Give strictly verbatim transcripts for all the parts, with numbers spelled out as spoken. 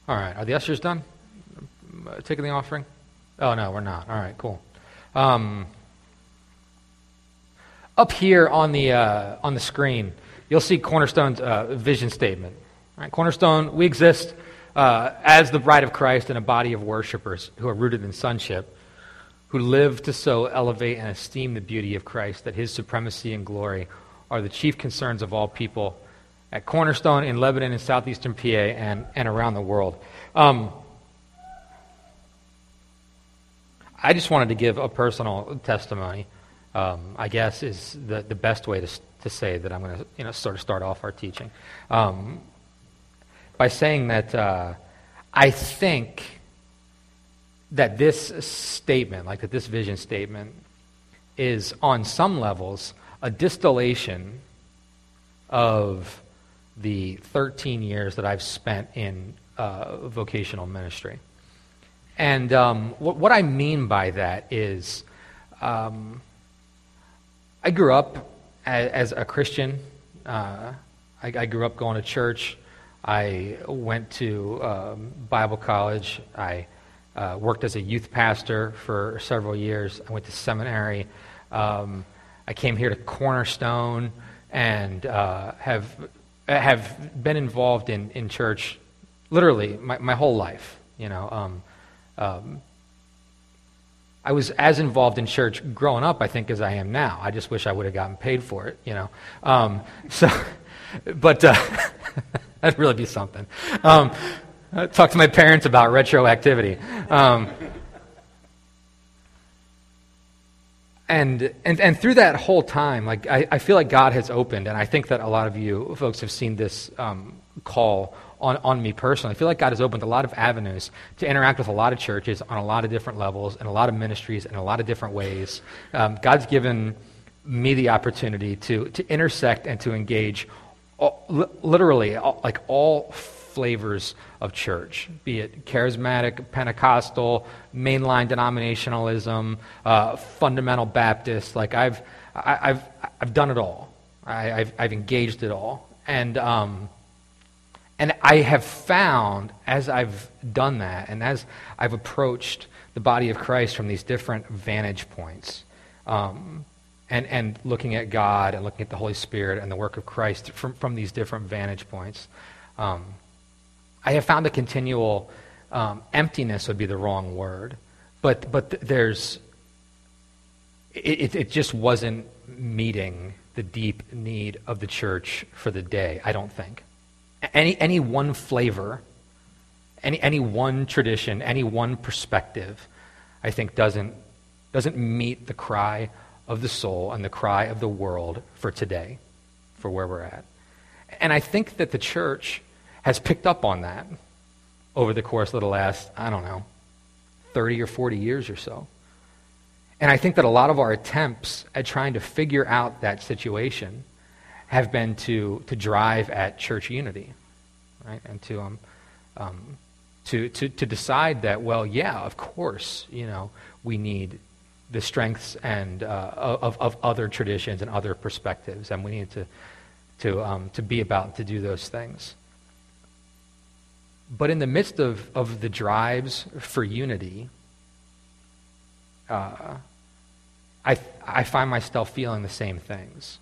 All right. Are the ushers done? Uh, taking the offering? Oh, no, we're not. All right, cool. Um, up here on the uh, on the screen, you'll see Cornerstone's uh, vision statement. All right, Cornerstone, we exist uh, as the bride of Christ and a body of worshipers who are rooted in sonship, who live to so elevate and esteem the beauty of Christ that his supremacy and glory are the chief concerns of all people at Cornerstone in Lebanon and southeastern P A and, and around the world. Um, I just wanted to give a personal testimony, um, I guess is the, the best way to to say that I'm going to you know sort of start off our teaching. Um, by saying that uh, I think that this statement, like that this vision statement, is on some levels a distillation of the thirteen years that I've spent in uh, vocational ministry. And um, what, what I mean by that is um, I grew up as, as a Christian. Uh, I, I grew up going to church. I went to um, Bible college. I uh, worked as a youth pastor for several years. I went to seminary. Um, I came here to Cornerstone and uh, have have been involved in, in church literally my, my whole life. You know, um, um, I was as involved in church growing up, I think, as I am now. I just wish I would have gotten paid for it. You know, um, so but uh, that'd really be something. Um, talk to my parents about retroactivity. Um, And, and and through that whole time, like I, I feel like God has opened, and I think that a lot of you folks have seen this um, call on, on me personally. I feel like God has opened a lot of avenues to interact with a lot of churches on a lot of different levels and a lot of ministries in a lot of different ways. Um, God's given me the opportunity to to intersect and to engage all, li- literally all, like all flavors of church, be it charismatic, Pentecostal, mainline denominationalism, uh, fundamental Baptist. Like I've, I, I've, I've done it all. I, I've, I've engaged it all, and um, and I have found as I've done that, and as I've approached the body of Christ from these different vantage points, um, and and looking at God and looking at the Holy Spirit and the work of Christ from from these different vantage points. Um, I have found a continual um, emptiness would be the wrong word, but but th- there's it, it just wasn't meeting the deep need of the church for the day. I don't think any any one flavor, any any one tradition, any one perspective, I think doesn't doesn't meet the cry of the soul and the cry of the world for today, for where we're at. And I think that the church has picked up on that over the course of the last, I don't know, thirty or forty years or so. And I think that a lot of our attempts at trying to figure out that situation have been to to drive at church unity, right? And to um, um to to to decide that, well, yeah, of course, you know, we need the strengths and uh, of of other traditions and other perspectives, and we need to to um to be about to do those things. But in the midst of, of the drives for unity, uh, I I find myself feeling the same things.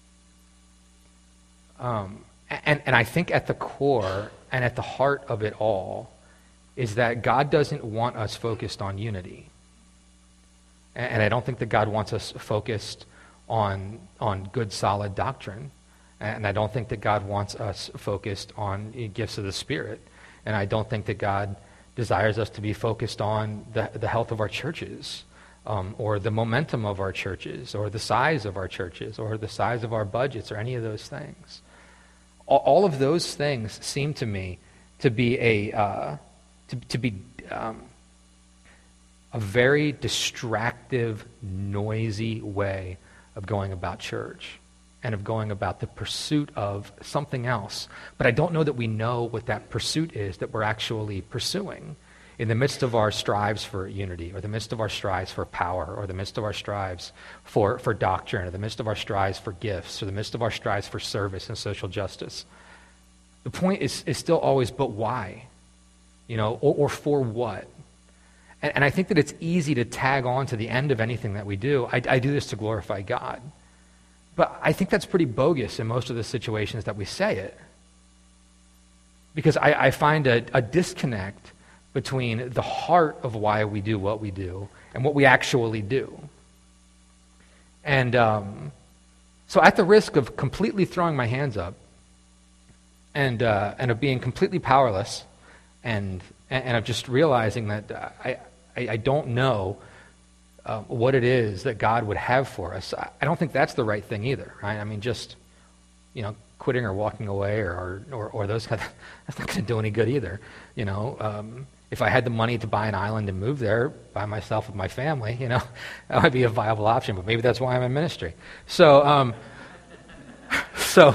Um, and, and I think at the core and at the heart of it all is that God doesn't want us focused on unity. And, and I don't think that God wants us focused on on good, solid doctrine. And I don't think that God wants us focused on gifts of the Spirit. And I don't think that God desires us to be focused on the, the health of our churches, um, or the momentum of our churches, or the size of our churches, or the size of our budgets, or any of those things. All, all of those things seem to me to be a uh, to, to be um, a very distractive, noisy way of going about church, and of going about the pursuit of something else. But I don't know that we know what that pursuit is that we're actually pursuing in the midst of our strives for unity, or the midst of our strives for power, or the midst of our strives for, for doctrine, or the midst of our strives for gifts, or the midst of our strives for service and social justice. The point is, is still always, but why? You know, or, or for what? And, and I think that it's easy to tag on to the end of anything that we do. I, I do this to glorify God. But I think that's pretty bogus in most of the situations that we say it. Because I, I find a, a disconnect between the heart of why we do what we do and what we actually do. And um, so at the risk of completely throwing my hands up and uh, and of being completely powerless and and of just realizing that uh, I, I, I don't know uh, what it is that God would have for us, I, I don't think that's the right thing either, right? I mean, just, you know, quitting or walking away or or, or those kind of, that's not going to do any good either, you know. Um, if I had the money to buy an island and move there by myself with my family, you know, that might be a viable option, but maybe that's why I'm in ministry. So, um, so,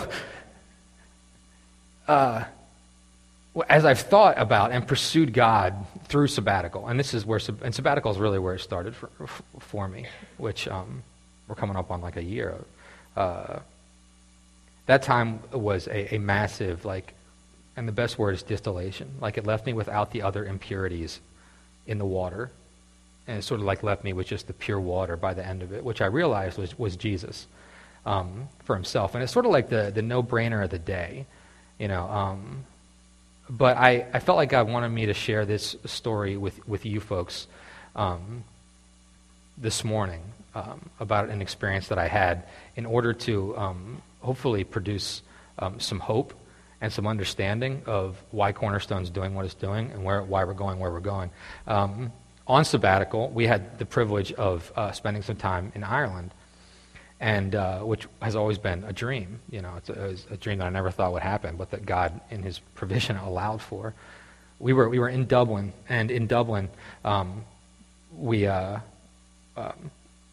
uh, as I've thought about and pursued God through sabbatical, and this is where, and sabbatical is really where it started for, for me, which um, we're coming up on like a year. Uh, that time was a, a massive, like, and the best word is distillation. Like, it left me without the other impurities in the water, and it sort of like left me with just the pure water by the end of it, which I realized was, was Jesus um, for himself. And it's sort of like the, the no-brainer of the day, you know. Um, but I, I felt like God wanted me to share this story with, with you folks um, this morning um, about an experience that I had in order to um, hopefully produce um, some hope and some understanding of why Cornerstone's doing what it's doing and where why we're going where we're going. Um, on sabbatical, we had the privilege of uh, spending some time in Ireland, and uh, which has always been a dream. You know, it's a, it was a dream that I never thought would happen, but that God, in His provision, allowed for. We were we were in Dublin, and in Dublin, um, we uh, um,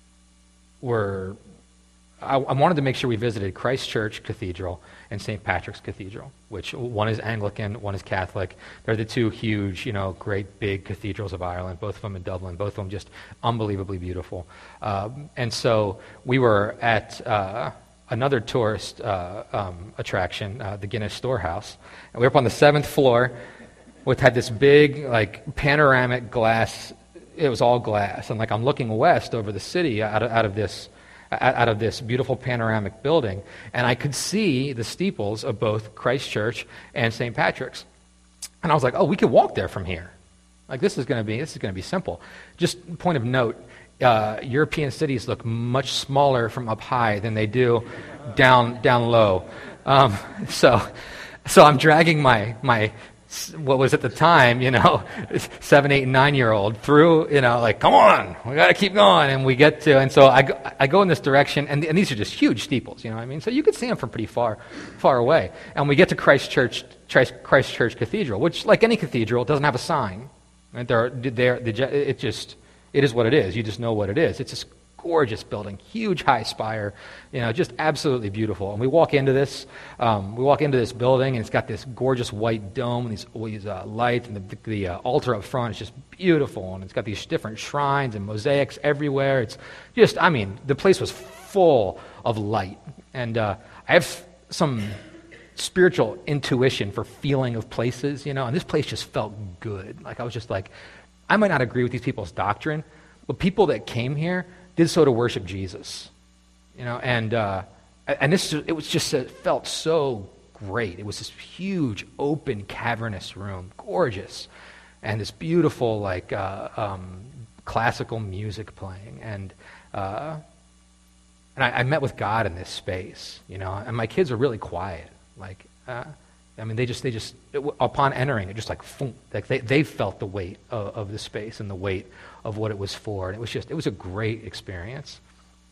were. I, I wanted to make sure we visited Christ Church Cathedral and Saint Patrick's Cathedral, which one is Anglican, one is Catholic. They're the two huge, you know, great big cathedrals of Ireland, both of them in Dublin, both of them just unbelievably beautiful. Um, and so we were at uh, another tourist uh, um, attraction, uh, the Guinness Storehouse, and we were up on the seventh floor, which had this big, like, panoramic glass. It was all glass, and like I'm looking west over the city out of, out of this. out of this beautiful panoramic building, and I could see the steeples of both Christ Church and Saint Patrick's. And I was like, oh, we could walk there from here. Like, this is going to be this is going to be simple. Just point of note, uh, European cities look much smaller from up high than they do down down low. Um, so, so I'm dragging my my what was at the time, you know, seven, eight, nine-year-old through, you know, like, come on, we got to keep going. And we get to, and so I go, I go in this direction, and, and these are just huge steeples, you know what I mean? So you could see them from pretty far, far away. And we get to Christ Church, Christ Church Cathedral, which, like any cathedral, doesn't have a sign. Right? There, there, it just, it is what it is. You just know what it is. It's this gorgeous building, huge high spire, you know, just absolutely beautiful. And we walk into this, um, we walk into this building, and it's got this gorgeous white dome and these, these uh, lights, and the, the uh, altar up front is just beautiful, and it's got these different shrines and mosaics everywhere. It's just, I mean, the place was full of light. And uh, I have some spiritual intuition for feeling of places, you know, and this place just felt good. Like, I was just like, I might not agree with these people's doctrine, but people that came here did so to worship Jesus, you know, and uh, and this it was just it felt so great. It was this huge, open, cavernous room, gorgeous, and this beautiful, like uh, um, classical music playing, and uh, and I, I met with God in this space, you know, and my kids are really quiet, like. Uh, I mean, they just, they just, it, upon entering, it just like, boom, like they, they felt the weight of, of the space and the weight of what it was for. And it was just, it was a great experience.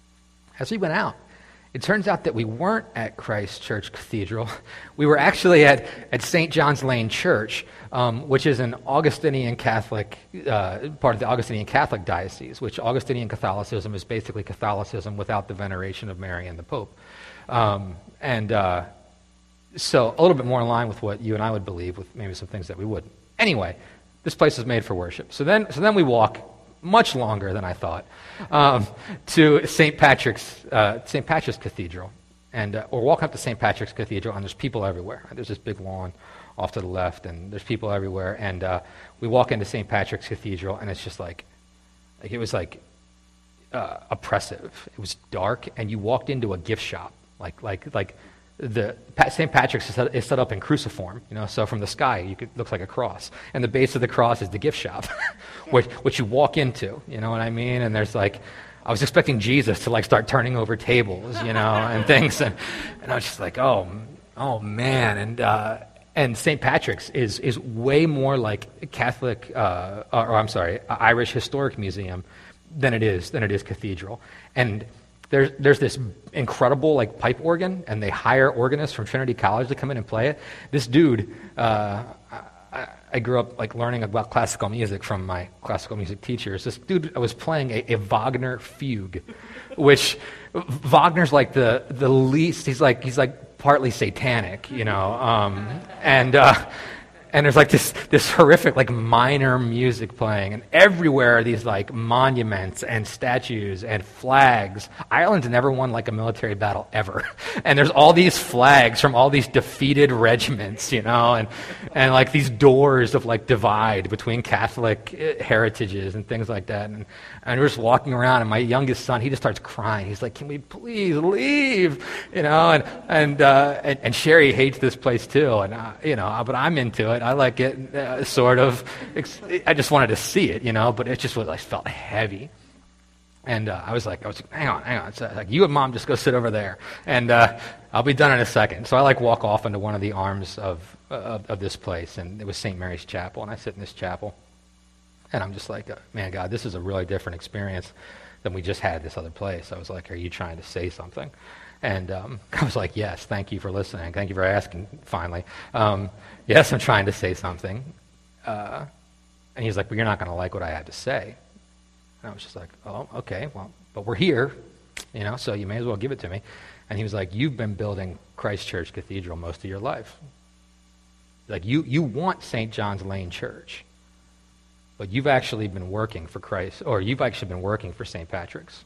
As we went out, it turns out that we weren't at Christ Church Cathedral. We were actually at, at Saint John's Lane Church, um, which is an Augustinian Catholic, uh, part of the Augustinian Catholic diocese, which Augustinian Catholicism is basically Catholicism without the veneration of Mary and the Pope. Um, and, uh, So a little bit more in line with what you and I would believe, with maybe some things that we wouldn't. Anyway, this place is made for worship. So then, so then we walk much longer than I thought um, to Saint Patrick's uh, Saint Patrick's Cathedral, and uh, we're walking up to Saint Patrick's Cathedral, and there's people everywhere. There's this big lawn off to the left, and there's people everywhere. And uh, we walk into Saint Patrick's Cathedral, and it's just like, like it was like uh, oppressive. It was dark, and you walked into a gift shop, like like like the Saint Patrick's is set, is set up in cruciform, you know. So from the sky, you could looks like a cross, and the base of the cross is the gift shop, which which you walk into. You know what I mean? And there's like, I was expecting Jesus to like start turning over tables, you know, and things, and and I was just like, oh, oh man, and uh, and Saint Patrick's is is way more like Catholic, uh, or, or I'm sorry, Irish Historic Museum than it is than it is cathedral, and there's there's this incredible like pipe organ, and they hire organists from Trinity College to come in and play it. This dude. Uh, I, I grew up like learning about classical music from my classical music teachers. This dude was playing a, a Wagner fugue, which Wagner's like the the least. He's like he's like partly satanic, you know. Um, and uh, and there's like this this horrific like minor music playing, and everywhere are these like monuments and statues and flags. Ireland's never won like a military battle ever, and there's all these flags from all these defeated regiments, you know, and and like these doors of like divide between Catholic heritages and things like that. And and we're just walking around, and my youngest son, he just starts crying. He's like, "Can we please leave?" You know, and and uh, and, and Sherry hates this place too, and uh, you know, but I'm into it. I like it, uh, sort of. I just wanted to see it, you know, but it just was, like, felt heavy. And uh, I was like, I was like, hang on, hang on. So, like, you and Mom just go sit over there, and uh, I'll be done in a second. So I like walk off into one of the arms of, uh, of of this place, and it was Saint Mary's Chapel, and I sit in this chapel, and I'm just like, man, God, this is a really different experience than we just had at this other place. I was like, are you trying to say something? And um, I was like, yes, thank you for listening. Thank you for asking, finally. Um, yes, I'm trying to say something. Uh, and he was like, well, you're not going to like what I have to say. And I was just like, oh, okay, well, but we're here, you know, so you may as well give it to me. And he was like, you've been building Christ Church Cathedral most of your life. Like, you, you want Saint John's Lane Church, but you've actually been working for Christ, or you've actually been working for Saint Patrick's.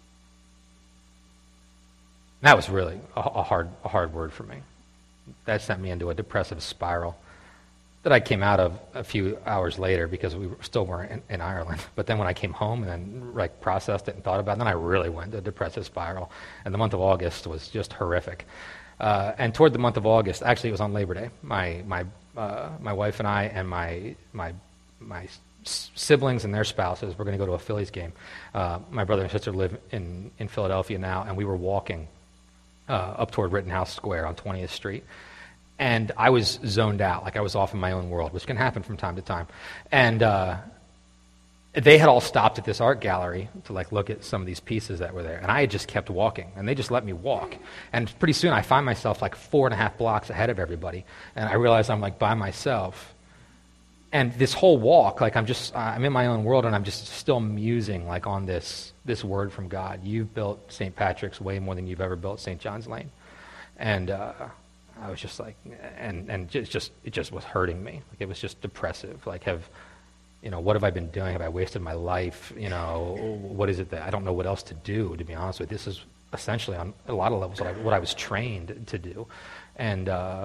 That was really a, a hard a hard word for me. That sent me into a depressive spiral that I came out of a few hours later because we still weren't in, in Ireland. But then when I came home and then like processed it and thought about it, then I really went into a depressive spiral. And the month of August was just horrific. Uh, and toward the month of August, actually it was on Labor Day, my my uh, my wife and I and my my my siblings and their spouses were going to go to a Phillies game. Uh, my brother and sister live in, in Philadelphia now, and we were walking Uh, up toward Rittenhouse Square on twentieth Street. And I was zoned out, like I was off in my own world, which can happen from time to time. And uh, they had all stopped at this art gallery to like look at some of these pieces that were there. And I had just kept walking, and they just let me walk. And pretty soon I find myself like four and a half blocks ahead of everybody. And I realize I'm like by myself. And this whole walk, like I'm just, I'm in my own world, and I'm just still musing like on this this word from God. You've built Saint Patrick's way more than you've ever built Saint John's Lane. And uh, I was just like, and and just, just it just was hurting me. Like it was just depressive. Like have, you know, what have I been doing? Have I wasted my life? You know, what is it that I don't know what else to do? To be honest with you, this is essentially on a lot of levels what I, what I was trained to do, and. Uh,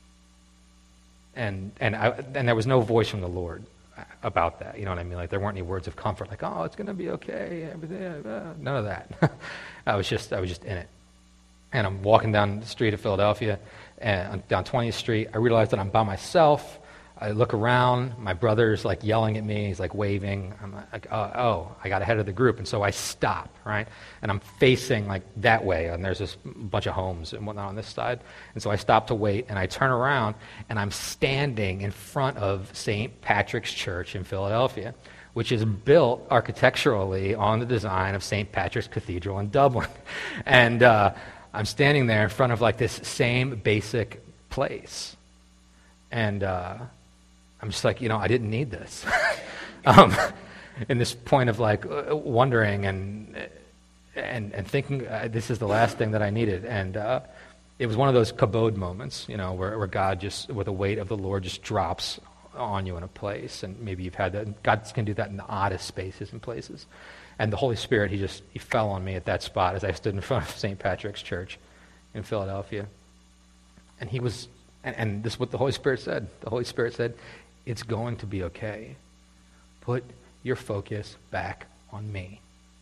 And and I, and there was no voice from the Lord about that. You know what I mean? Like there weren't any words of comfort, like, "Oh, it's going to be okay." Everything, uh, none of that. I was just I was just in it. And I'm walking down the street of Philadelphia, and down twentieth Street. I realize that I'm by myself. I look around. My brother's like yelling at me. He's like waving. I'm like, oh, oh, I got ahead of the group, and so I stop, right? And I'm facing like that way, and there's this bunch of homes and whatnot on this side. And so I stop to wait, and I turn around, and I'm standing in front of Saint Patrick's Church in Philadelphia, which is built architecturally on the design of Saint Patrick's Cathedral in Dublin. And uh, I'm standing there in front of like this same basic place, and. Uh, I'm just like, you know, I didn't need this. um, in this point of like uh, wondering and and and thinking uh, this is the last thing that I needed. And uh, it was one of those kabod moments, you know, where, where God just, with the weight of the Lord, just drops on you in a place. And maybe you've had that. God can do that in the oddest spaces and places. And the Holy Spirit, he just he fell on me at that spot as I stood in front of Saint Patrick's Church in Philadelphia. And he was And, and this is what the Holy Spirit said. The Holy Spirit said, it's going to be okay. Put your focus back on me.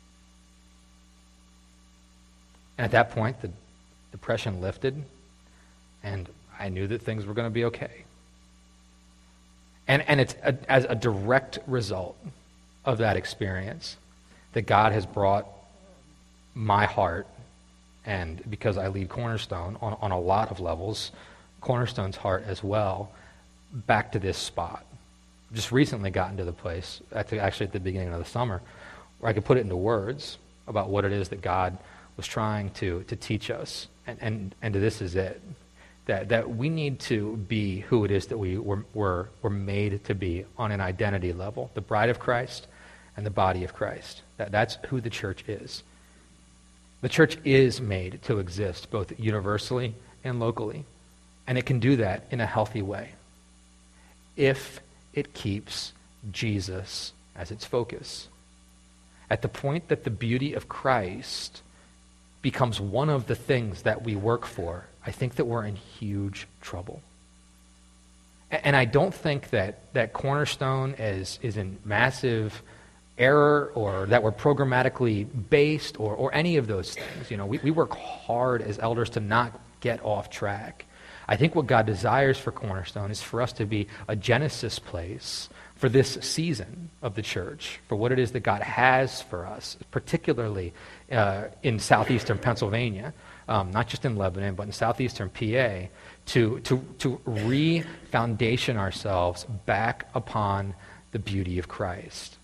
And at that point, the depression lifted, and I knew that things were going to be okay. And, and it's a, as a direct result of that experience that God has brought my heart, and because I lead Cornerstone on, on a lot of levels, Cornerstone's heart as well, back to this spot. Just recently gotten to the place, actually at the beginning of the summer, where I could put it into words about what it is that God was trying to, to teach us. And, and, and this is it. That, that we need to be who it is that we were, were, were made to be on an identity level. The bride of Christ and the body of Christ. That, that's who the church is. The church is made to exist both universally and locally. And it can do that in a healthy way if it keeps Jesus as its focus. At the point that the beauty of Christ becomes one of the things that we work for, I think that we're in huge trouble. And I don't think that, that Cornerstone is, is in massive error or that we're programmatically based or, or any of those things. You know, we, we work hard as elders to not get off track. I think what God desires for Cornerstone is for us to be a Genesis place for this season of the church, for what it is that God has for us, particularly uh, in southeastern Pennsylvania, um, not just in Lebanon, but in southeastern P A, to, to, to re-foundation ourselves back upon the beauty of Christ.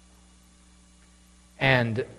And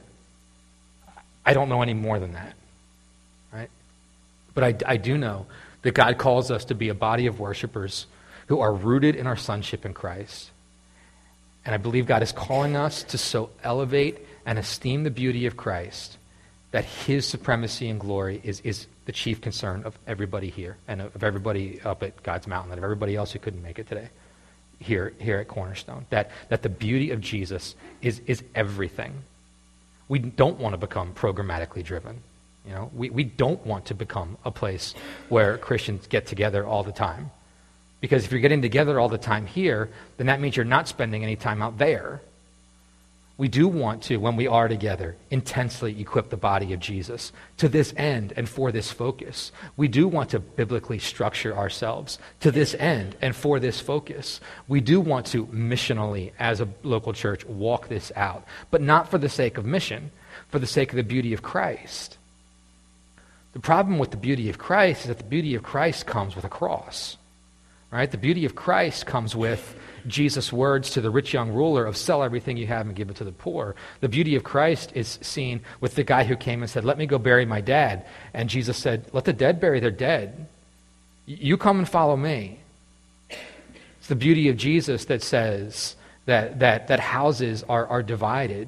I don't know any more than that, right? But I, I do know that God calls us to be a body of worshipers who are rooted in our sonship in Christ. And I believe God is calling us to so elevate and esteem the beauty of Christ that his supremacy and glory is, is the chief concern of everybody here and of everybody up at God's Mountain and of everybody else who couldn't make it today here, here at Cornerstone. That, that the beauty of Jesus is, is everything. We don't want to become programmatically driven. You know, we, we don't want to become a place where Christians get together all the time. Because if you're getting together all the time here, then that means you're not spending any time out there. We do want to, when we are together, intensely equip the body of Jesus to this end and for this focus. We do want to biblically structure ourselves to this end and for this focus. We do want to missionally, as a local church, walk this out, but not for the sake of mission, for the sake of the beauty of Christ. The problem with the beauty of Christ is that the beauty of Christ comes with a cross. Right? The beauty of Christ comes with Jesus' words to the rich young ruler of sell everything you have and give it to the poor. The beauty of Christ is seen with the guy who came and said, let me go bury my dad. And Jesus said, let the dead bury their dead. You come and follow me. It's the beauty of Jesus that says that, that, that houses are, are divided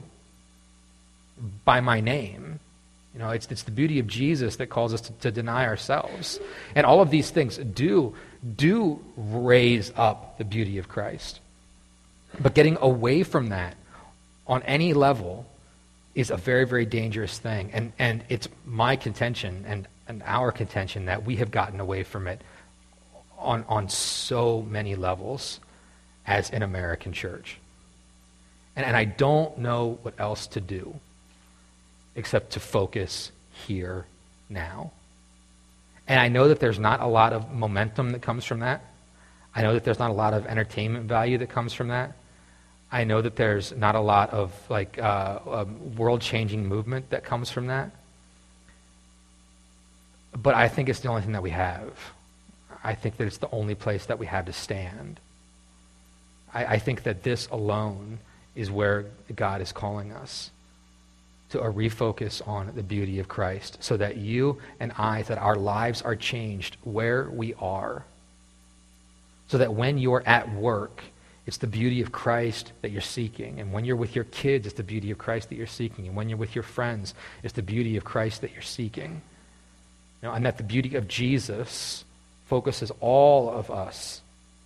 by my name. You know, it's, it's the beauty of Jesus that calls us to, to deny ourselves. And all of these things do, do raise up the beauty of Christ. But getting away from that on any level is a very, very dangerous thing. And, and it's my contention and, and our contention that we have gotten away from it on, on so many levels as an American church. And, and I don't know what else to do except to focus here now. And I know that there's not a lot of momentum that comes from that. I know that there's not a lot of entertainment value that comes from that. I know that there's not a lot of like uh, um, world-changing movement that comes from that. But I think it's the only thing that we have. I think that it's the only place that we have to stand. I, I think that this alone is where God is calling us. To a refocus on the beauty of Christ so that you and I, that our lives are changed where we are. So that when you're at work, it's the beauty of Christ that you're seeking. And when you're with your kids, it's the beauty of Christ that you're seeking. And when you're with your friends, it's the beauty of Christ that you're seeking. You know, and that the beauty of Jesus focuses all of us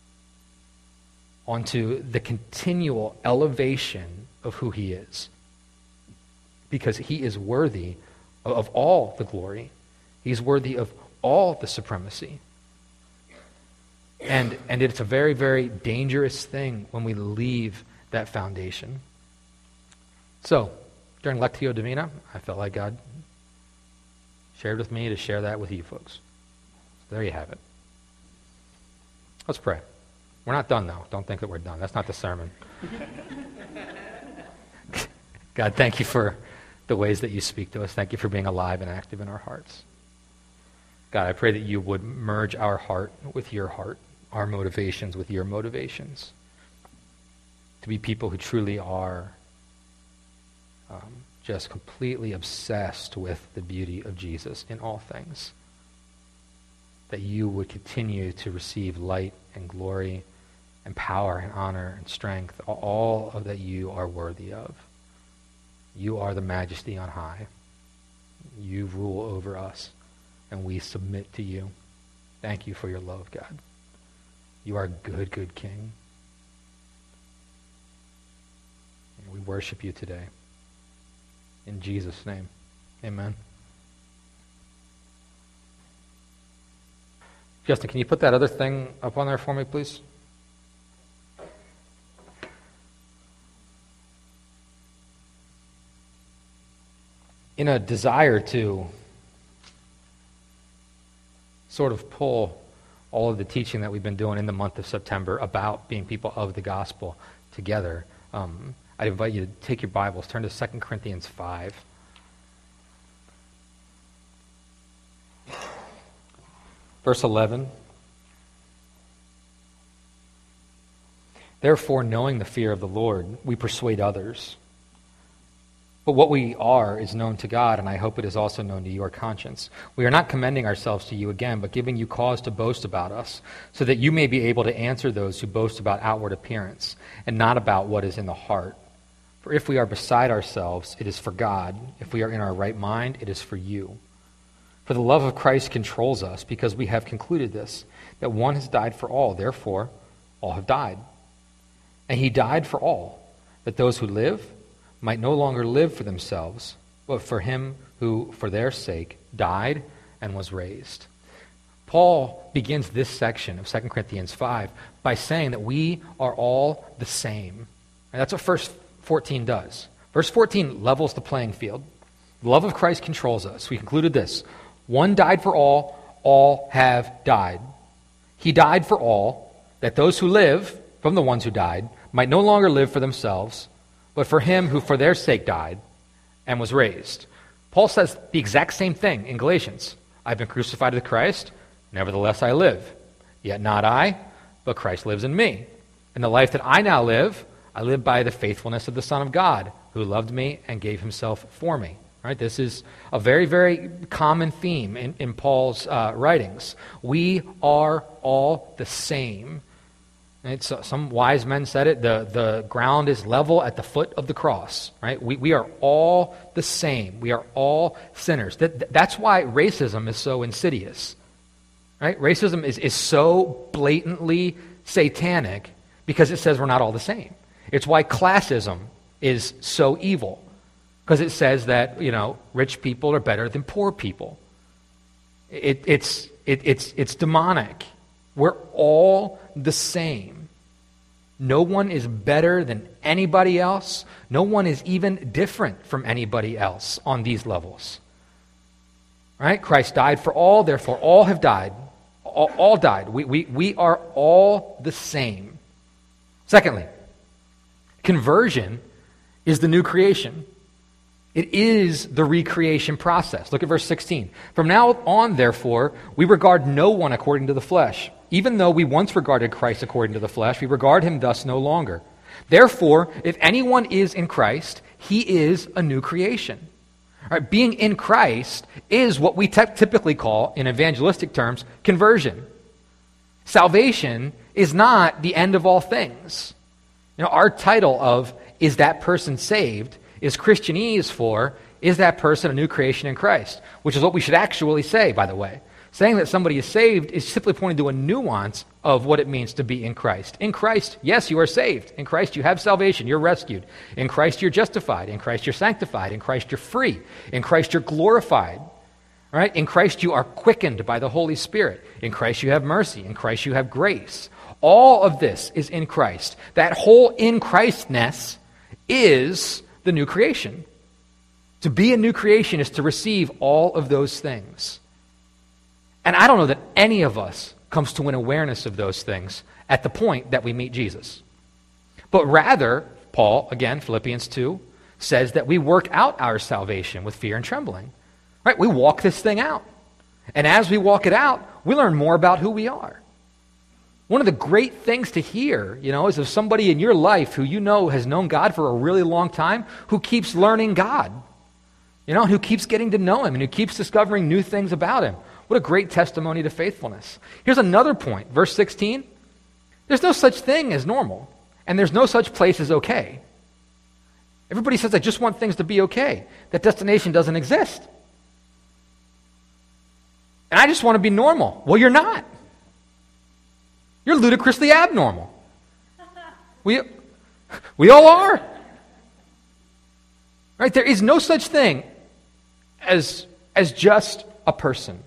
onto the continual elevation of who he is. Because he is worthy of all the glory. He's worthy of all the supremacy. And, and it's a very, very dangerous thing when we leave that foundation. So, during Lectio Divina, I felt like God shared with me to share that with you folks. So there you have it. Let's pray. We're not done, though. Don't think that we're done. That's not the sermon. God, thank you for the ways that you speak to us. Thank you for being alive and active in our hearts. God, I pray that you would merge our heart with your heart, our motivations with your motivations, to be people who truly are um, just completely obsessed with the beauty of Jesus in all things. That you would continue to receive light and glory and power and honor and strength, all of that you are worthy of. You are the majesty on high. You rule over us, and we submit to you. Thank you for your love, God. You are a good, good King. And we worship you today. In Jesus' name, amen. Justin, can you put that other thing up on there for me, please? In a desire to sort of pull all of the teaching that we've been doing in the month of September about being people of the gospel together, um, I invite you to take your Bibles, turn to Second Corinthians five. Verse eleven. Therefore, knowing the fear of the Lord, we persuade others. But what we are is known to God, and I hope it is also known to your conscience. We are not commending ourselves to you again, but giving you cause to boast about us, so that you may be able to answer those who boast about outward appearance, and not about what is in the heart. For if we are beside ourselves, it is for God. If we are in our right mind, it is for you. For the love of Christ controls us, because we have concluded this, that one has died for all, therefore all have died. And he died for all, that those who live might no longer live for themselves, but for him who, for their sake, died and was raised. Paul begins this section of Second Corinthians five by saying that we are all the same. And that's what verse fourteen does. Verse fourteen levels the playing field. The love of Christ controls us. We concluded this. One died for all, all have died. He died for all, that those who live, from the ones who died, might no longer live for themselves, but for him who for their sake died and was raised. Paul says the exact same thing in Galatians. I've been crucified with Christ, nevertheless I live. Yet not I, but Christ lives in me. In the life that I now live, I live by the faithfulness of the Son of God, who loved me and gave himself for me. Right? This is a very, very common theme in, in Paul's uh, writings. We are all the same. It's, uh, some wise men said it, the, the ground is level at the foot of the cross. Right? We, we are all the same. We are all sinners. That, that's why racism is so insidious. Right? Racism is, is so blatantly satanic because it says we're not all the same. It's why classism is so evil, because it says that, you know, rich people are better than poor people. It, it's, it, it's, it's demonic. We're all the same. No one is better than anybody else. No one is even different from anybody else on these levels. Right? Christ died for all, therefore all have died. All, all died. We, we, we are all the same. Secondly, conversion is the new creation. It is the recreation process. Look at verse sixteen. From now on, therefore, we regard no one according to the flesh. Even though we once regarded Christ according to the flesh, we regard him thus no longer. Therefore, if anyone is in Christ, he is a new creation. All right, being in Christ is what we te- typically call, in evangelistic terms, conversion. Salvation is not the end of all things. You know, our title of "Is that person saved?" is Christianese for, is that person a new creation in Christ? Which is what we should actually say, by the way. Saying that somebody is saved is simply pointing to a nuance of what it means to be in Christ. In Christ, yes, you are saved. In Christ, you have salvation. You're rescued. In Christ, you're justified. In Christ, you're sanctified. In Christ, you're free. In Christ, you're glorified. Right? In Christ you are quickened by the Holy Spirit. In Christ you have mercy. In Christ you have grace. All of this is in Christ. That whole in Christness is the new creation. To be a new creation is to receive all of those things. And I don't know that any of us comes to an awareness of those things at the point that we meet Jesus. But rather, Paul, again, Philippians two, says that we work out our salvation with fear and trembling. Right? We walk this thing out. And as we walk it out, we learn more about who we are. One of the great things to hear, you know, is of somebody in your life who you know has known God for a really long time, who keeps learning God, you know, who keeps getting to know him and who keeps discovering new things about him. What a great testimony to faithfulness. Here's another point, verse sixteen. There's no such thing as normal, and there's no such place as okay. Everybody says, I just want things to be okay. That destination doesn't exist. And I just want to be normal. Well, you're not. You're ludicrously abnormal. We, we all are. Right? There is no such thing as, as just a person.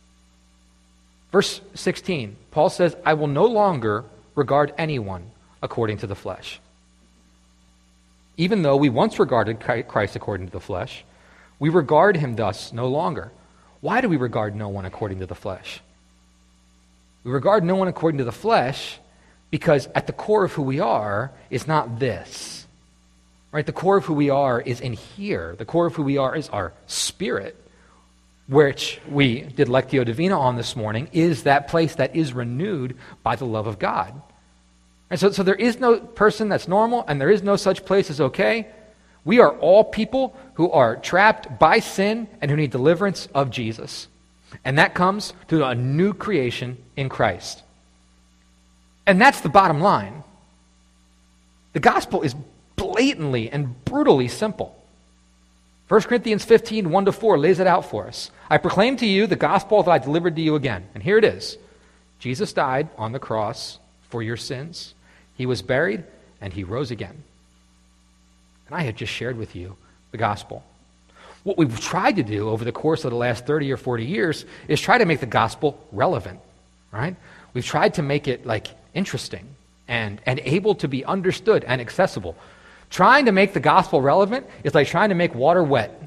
Verse sixteen, Paul says, I will no longer regard anyone according to the flesh. Even though we once regarded Christ according to the flesh, we regard him thus no longer. Why do we regard no one according to the flesh? We regard no one according to the flesh because at the core of who we are is not this. Right? The core of who we are is in here. The core of who we are is our spirit, which we did Lectio Divina on this morning, is that place that is renewed by the love of God. And so, so there is no person that's normal, and there is no such place as okay. We are all people who are trapped by sin and who need deliverance of Jesus. And that comes through a new creation in Christ. And that's the bottom line. The gospel is blatantly and brutally simple. First Corinthians fifteen, one to four lays it out for us. I proclaim to you the gospel that I delivered to you again. And here it is. Jesus died on the cross for your sins. He was buried, and he rose again. And I have just shared with you the gospel. What we've tried to do over the course of the last thirty or forty years is try to make the gospel relevant, right? We've tried to make it like interesting and, and able to be understood and accessible. Trying to make the gospel relevant is like trying to make water wet.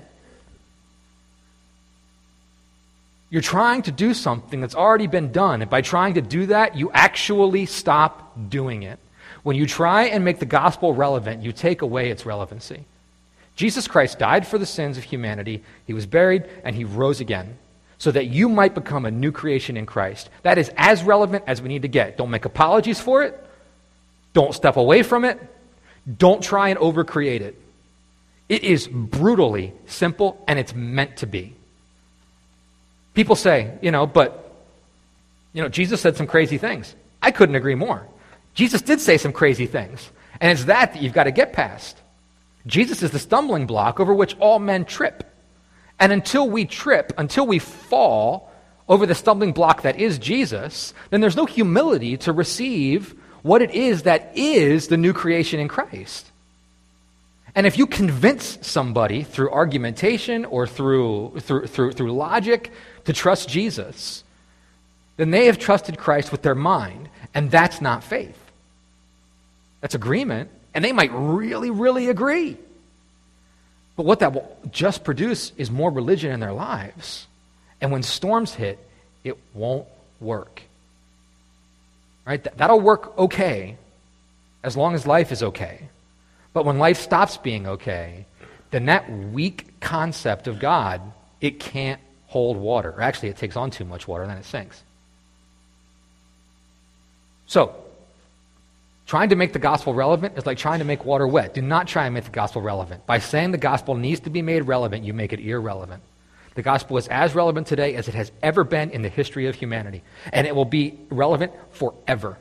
You're trying to do something that's already been done, and by trying to do that, you actually stop doing it. When you try and make the gospel relevant, you take away its relevancy. Jesus Christ died for the sins of humanity. He was buried, and he rose again so that you might become a new creation in Christ. That is as relevant as we need to get. Don't make apologies for it. Don't step away from it. Don't try and overcreate it. It is brutally simple, and it's meant to be. People say, you know, but, you know, Jesus said some crazy things. I couldn't agree more. Jesus did say some crazy things, and it's that that you've got to get past. Jesus is the stumbling block over which all men trip. And until we trip, until we fall over the stumbling block that is Jesus, then there's no humility to receive what it is that is the new creation in Christ. And if you convince somebody through argumentation or through, through, through, through logic to trust Jesus, then they have trusted Christ with their mind, and that's not faith. That's agreement, and they might really, really agree. But what that will just produce is more religion in their lives. And when storms hit, it won't work. Right? That'll work okay as long as life is okay. But when life stops being okay, then that weak concept of God, it can't hold water. Or actually, it takes on too much water, and then it sinks. So, trying to make the gospel relevant is like trying to make water wet. Do not try and make the gospel relevant. By saying the gospel needs to be made relevant, you make it irrelevant. The gospel is as relevant today as it has ever been in the history of humanity, and it will be relevant forever.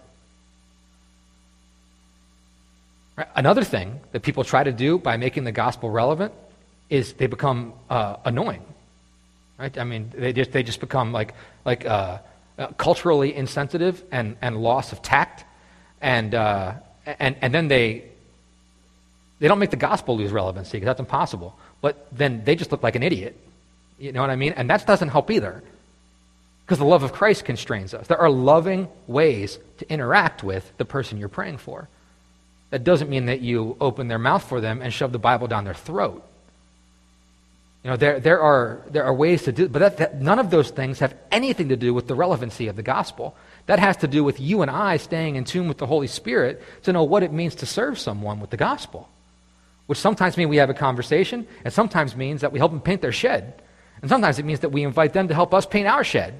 Right? Another thing that people try to do by making the gospel relevant is they become uh, annoying. Right? I mean, they just they just become like like uh, uh, culturally insensitive and, and loss of tact, and uh, and and then they they don't make the gospel lose relevancy because that's impossible. But then they just look like an idiot. You know what I mean? And that doesn't help either, because the love of Christ constrains us. There are loving ways to interact with the person you're praying for. That doesn't mean that you open their mouth for them and shove the Bible down their throat. You know, there, there, are, there are ways to do but that, that, none of those things have anything to do with the relevancy of the gospel. That has to do with you and I staying in tune with the Holy Spirit to know what it means to serve someone with the gospel, which sometimes means we have a conversation, and sometimes means that we help them paint their shed, and sometimes it means that we invite them to help us paint our shed.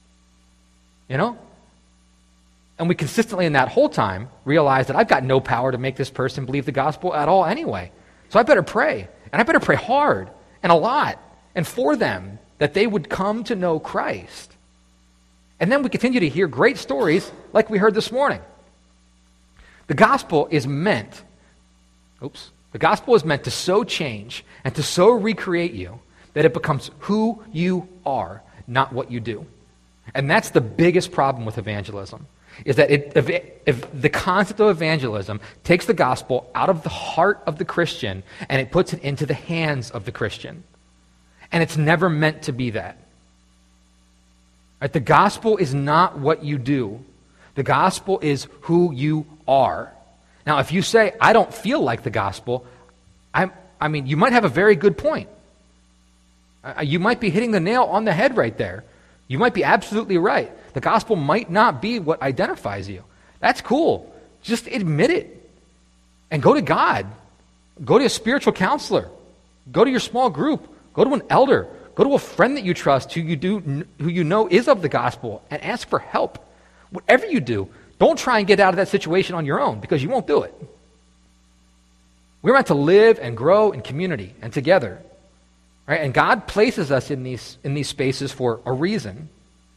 You know? And we consistently in that whole time realize that I've got no power to make this person believe the gospel at all anyway. So I better pray, and I better pray hard and a lot, and for them, that they would come to know Christ. And then we continue to hear great stories like we heard this morning. The gospel is meant, oops, the gospel is meant to so change and to so recreate you that it becomes who you are, not what you do. And that's the biggest problem with evangelism, is that it, if, it, if the concept of evangelism takes the gospel out of the heart of the Christian and it puts it into the hands of the Christian. And it's never meant to be that. Right? The gospel is not what you do. The gospel is who you are. Now, if you say, I don't feel like the gospel, I, I mean, you might have a very good point. Uh, you might be hitting the nail on the head right there. You might be absolutely right. The gospel might not be what identifies you. That's cool. Just admit it. And go to God. Go to a spiritual counselor. Go to your small group. Go to an elder. Go to a friend that you trust who you do, who you know is of the gospel, and ask for help. Whatever you do, don't try and get out of that situation on your own, because you won't do it. We're meant to live and grow in community and together. Right? And God places us in these, in these spaces for a reason.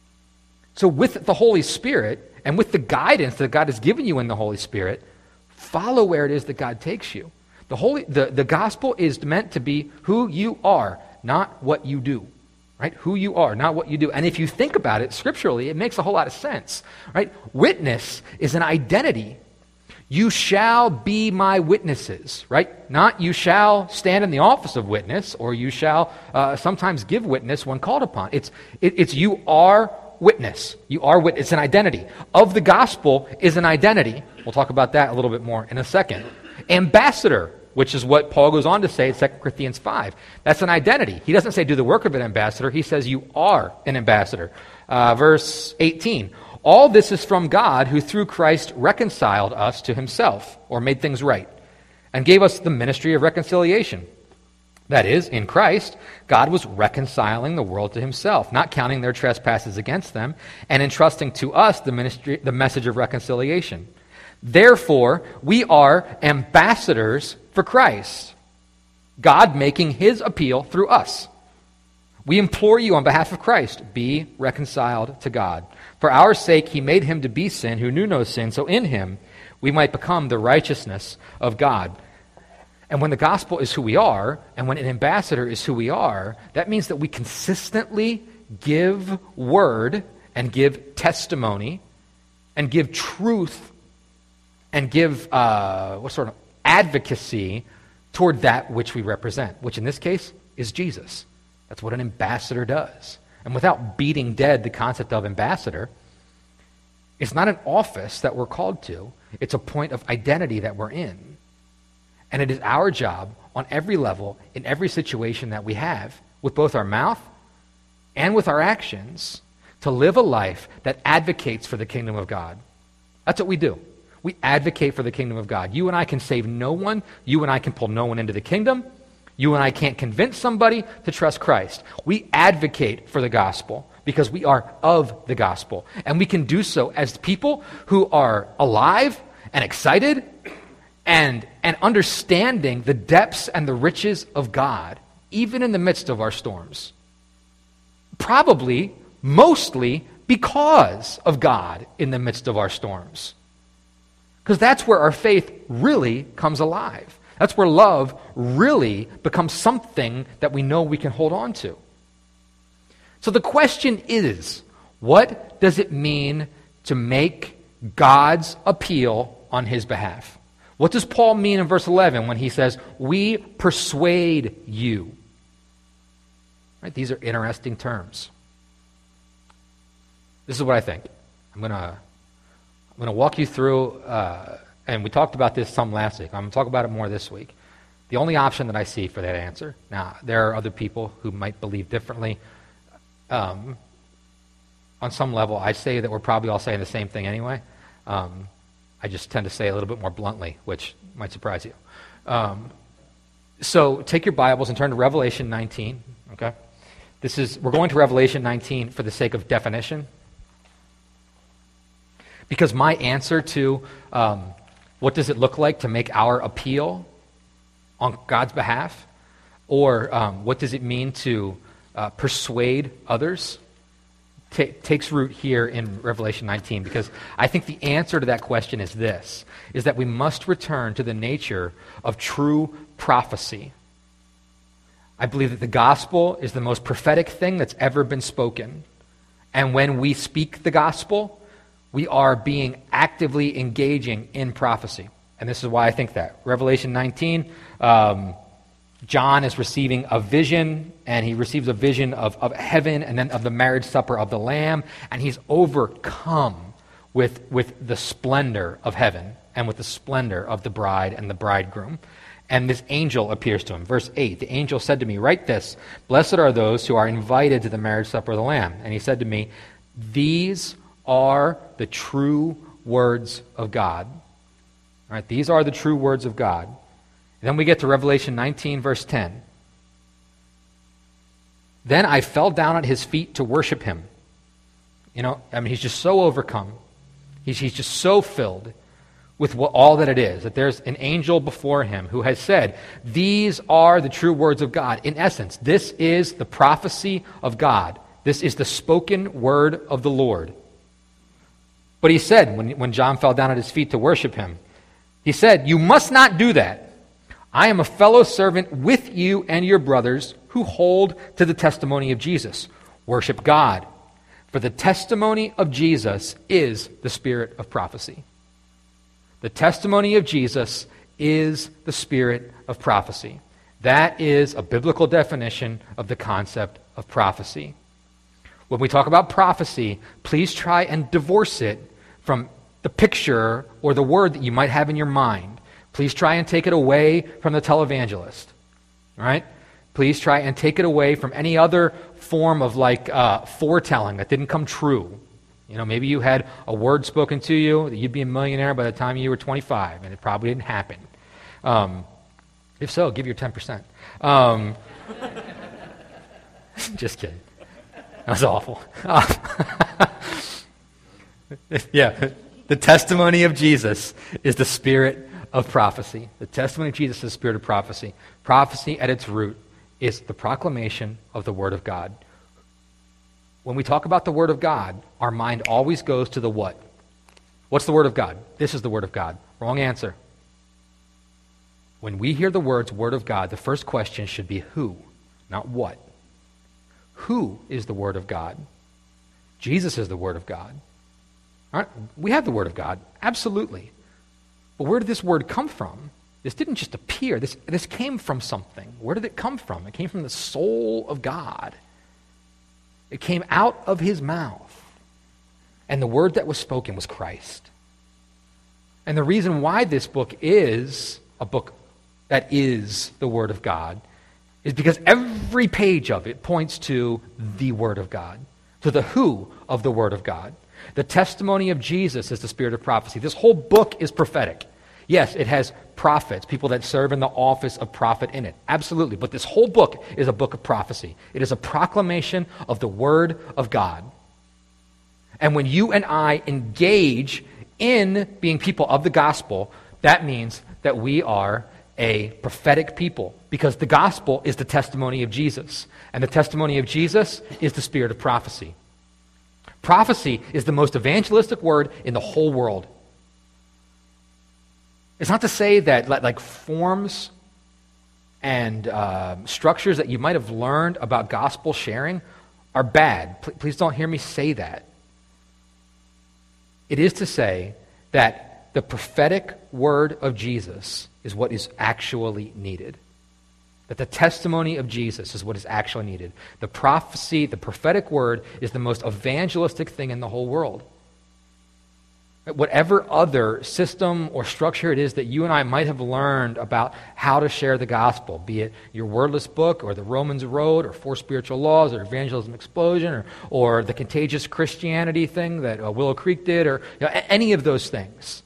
So with the Holy Spirit and with the guidance that God has given you in the Holy Spirit, follow where it is that God takes you. The, Holy, the, the gospel is meant to be who you are, not what you do. Right? Who you are, not what you do. And if you think about it scripturally, it makes a whole lot of sense. Right? Witness is an identity. You shall be my witnesses, right? Not you shall stand in the office of witness, or you shall uh, sometimes give witness when called upon. It's it, it's you are witness. You are witness. It's an identity. Of the gospel is an identity. We'll talk about that a little bit more in a second. Ambassador, which is what Paul goes on to say in Second Corinthians five. That's an identity. He doesn't say do the work of an ambassador. He says you are an ambassador. Uh, verse eighteen. All this is from God, who through Christ reconciled us to himself, or made things right, and gave us the ministry of reconciliation. That is, in Christ, God was reconciling the world to himself, not counting their trespasses against them, and entrusting to us the ministry, the message of reconciliation. Therefore, we are ambassadors for Christ, God making his appeal through us. We implore you on behalf of Christ, be reconciled to God. For our sake, he made him to be sin who knew no sin, so in him we might become the righteousness of God. And when the gospel is who we are, and when an ambassador is who we are, that means that we consistently give word and give testimony and give truth and give uh, what sort of advocacy toward that which we represent, which in this case is Jesus. That's what an ambassador does. And without beating dead the concept of ambassador, it's not an office that we're called to. It's a point of identity that we're in. And it is our job on every level, in every situation that we have, with both our mouth and with our actions, to live a life that advocates for the kingdom of God. That's what we do. We advocate for the kingdom of God. You and I can save no one. You and I can pull no one into the kingdom. You and I can't convince somebody to trust Christ. We advocate for the gospel because we are of the gospel. And we can do so as people who are alive and excited and, and understanding the depths and the riches of God, even in the midst of our storms. Probably, mostly, because of God in the midst of our storms. Because that's where our faith really comes alive. That's where love really becomes something that we know we can hold on to. So the question is, what does it mean to make God's appeal on his behalf? What does Paul mean in verse eleven when he says, we persuade you? Right? These are interesting terms. This is what I think. I'm going to I'm going to walk you through, uh, and we talked about this some last week. I'm going to talk about it more this week. The only option that I see for that answer, now, there are other people who might believe differently. Um, on some level, I say that we're probably all saying the same thing anyway. Um, I just tend to say it a little bit more bluntly, which might surprise you. Um, so take your Bibles and turn to Revelation nineteen. Okay, this is we're going to Revelation nineteen for the sake of definition, because my answer to um, what does it look like to make our appeal on God's behalf, or um, what does it mean to uh, persuade others, T- takes root here in Revelation nineteen, because I think the answer to that question is this, is that we must return to the nature of true prophecy. I believe that the gospel is the most prophetic thing that's ever been spoken. And when we speak the gospel, we are being actively engaging in prophecy. And this is why I think that. Revelation nineteen, um, John is receiving a vision, and he receives a vision of, of heaven and then of the marriage supper of the Lamb, and he's overcome with, with the splendor of heaven and with the splendor of the bride and the bridegroom. And this angel appears to him. Verse eight, the angel said to me, write this, blessed are those who are invited to the marriage supper of the Lamb. And he said to me, these are the true words of God. All right, these are the true words of God. And then we get to Revelation nineteen, verse ten. Then I fell down at his feet to worship him. You know, I mean, he's just so overcome. He's, he's just so filled with what, all that it is, that there's an angel before him who has said, these are the true words of God. In essence, this is the prophecy of God. This is the spoken word of the Lord. But he said, when, when John fell down at his feet to worship him, he said, you must not do that. I am a fellow servant with you and your brothers who hold to the testimony of Jesus. Worship God. For the testimony of Jesus is the spirit of prophecy. The testimony of Jesus is the spirit of prophecy. That is a biblical definition of the concept of prophecy. When we talk about prophecy, please try and divorce it from the picture or the word that you might have in your mind. Please try and take it away from the televangelist. All right? Please try and take it away from any other form of like uh, foretelling that didn't come true. You know, maybe you had a word spoken to you that you'd be a millionaire by the time you were twenty-five, and it probably didn't happen. Um, if so, give your ten percent. Um, just kidding. That was awful. Yeah, the testimony of Jesus is the spirit of prophecy. The testimony of Jesus is the spirit of prophecy. Prophecy at its root is the proclamation of the Word of God. When we talk about the Word of God, our mind always goes to the what? What's the Word of God? This is the Word of God. Wrong answer. When we hear the words Word of God, the first question should be who, not what. Who is the Word of God? Jesus is the Word of God. All right? We have the Word of God, absolutely. But where did this word come from? This didn't just appear. This, this came from something. Where did it come from? It came from the soul of God. It came out of his mouth. And the word that was spoken was Christ. And the reason why this book is a book that is the Word of God is because every page of it points to the Word of God, to the who of the Word of God. The testimony of Jesus is the spirit of prophecy. This whole book is prophetic. Yes, it has prophets, people that serve in the office of prophet in it. Absolutely. But this whole book is a book of prophecy. It is a proclamation of the Word of God. And when you and I engage in being people of the gospel, that means that we are a prophetic people, because the gospel is the testimony of Jesus. And the testimony of Jesus is the spirit of prophecy. Prophecy is the most evangelistic word in the whole world. It's not to say that like forms and uh, structures that you might have learned about gospel sharing are bad. Please don't hear me say that. It is to say that the prophetic word of Jesus is what is actually needed. That the testimony of Jesus is what is actually needed. The prophecy, the prophetic word, is the most evangelistic thing in the whole world. Whatever other system or structure it is that you and I might have learned about how to share the gospel, be it your wordless book or the Romans Road or Four Spiritual Laws or Evangelism Explosion or, or the Contagious Christianity thing that uh, Willow Creek did or you know, a- any of those things.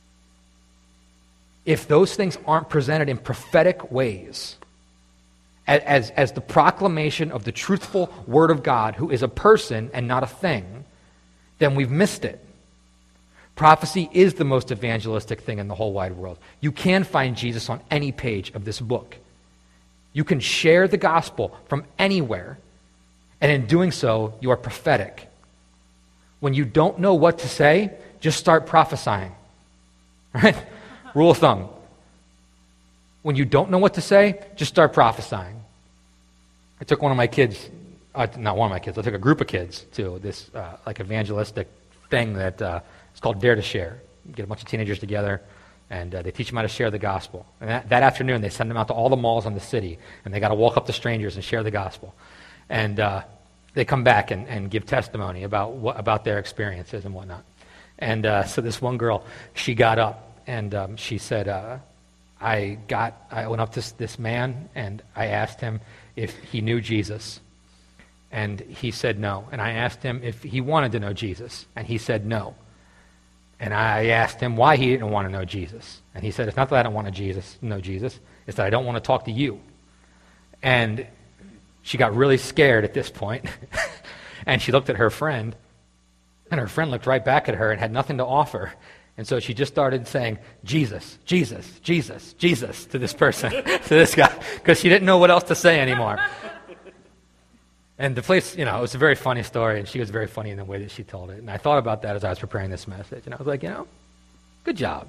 If those things aren't presented in prophetic ways, as, as the proclamation of the truthful Word of God, who is a person and not a thing, then we've missed it. Prophecy is the most evangelistic thing in the whole wide world. You can find Jesus on any page of this book. You can share the gospel from anywhere, and in doing so, you are prophetic. When you don't know what to say, just start prophesying. Right? Rule of thumb. When you don't know what to say, just start prophesying. I took one of my kids, uh, not one of my kids, I took a group of kids to this uh, like evangelistic thing that uh, it's called Dare to Share. You get a bunch of teenagers together, and uh, they teach them how to share the gospel. And that, that afternoon, they send them out to all the malls in the city, and they got to walk up to strangers and share the gospel. And uh, they come back and, and give testimony about what, about their experiences and whatnot. And uh, so this one girl, she got up, and um, she said, uh, I got, I went up to this, this man, and I asked him if he knew Jesus. And he said no. And I asked him if he wanted to know Jesus, and he said no. And I asked him why he didn't want to know Jesus. And he said, it's not that I don't want to Jesus, know Jesus, it's that I don't want to talk to you. And she got really scared at this point. And she looked at her friend, and her friend looked right back at her and had nothing to offer. And so she just started saying, Jesus, Jesus, Jesus, Jesus to this person, to this guy, because she didn't know what else to say anymore. And the place, you know, it was a very funny story, and she was very funny in the way that she told it. And I thought about that as I was preparing this message. And I was like, you know, good job.